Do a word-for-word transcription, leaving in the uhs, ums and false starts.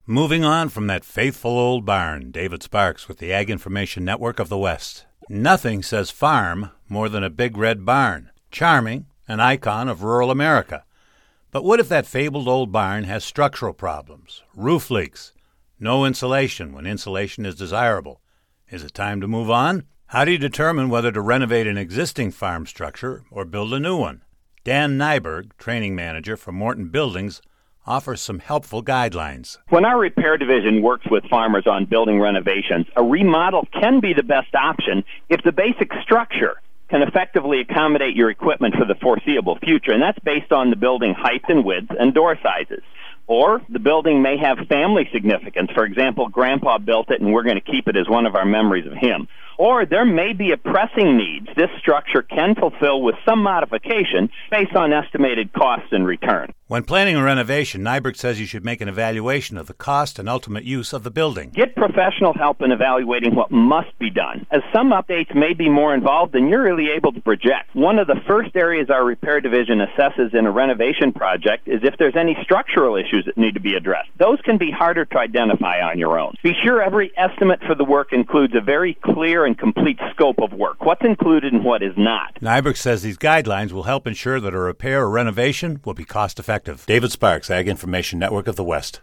Moving on from that faithful old barn, David Sparks with the Ag Information Network of the West. Nothing says farm more than a big red barn. Charming, an icon of rural America. But what if that fabled old barn has structural problems, roof leaks, no insulation when insulation is desirable? Is it time to move on? How do you determine whether to renovate an existing farm structure or build a new one? Dan Nyberg, training manager for Morton Buildings, offers some helpful guidelines. When our repair division works with farmers on building renovations, a remodel can be the best option if the basic structure can effectively accommodate your equipment for the foreseeable future, and that's based on the building height and width and door sizes. Or the building may have family significance. For example, Grandpa built it and we're going to keep it as one of our memories of him. Or there may be a pressing need this structure can fulfill with some modification based on estimated costs and return. When planning a renovation, Nyberg says you should make an evaluation of the cost and ultimate use of the building. Get professional help in evaluating what must be done, as some updates may be more involved than you're really able to project. One of the first areas our repair division assesses in a renovation project is if there's any structural issues that need to be addressed. Those can be harder to identify on your own. Be sure every estimate for the work includes a very clear and complete scope of work, what's included and what is not. Nyberg says these guidelines will help ensure that a repair or renovation will be cost-effective. David Sparks, Ag Information Network of the West.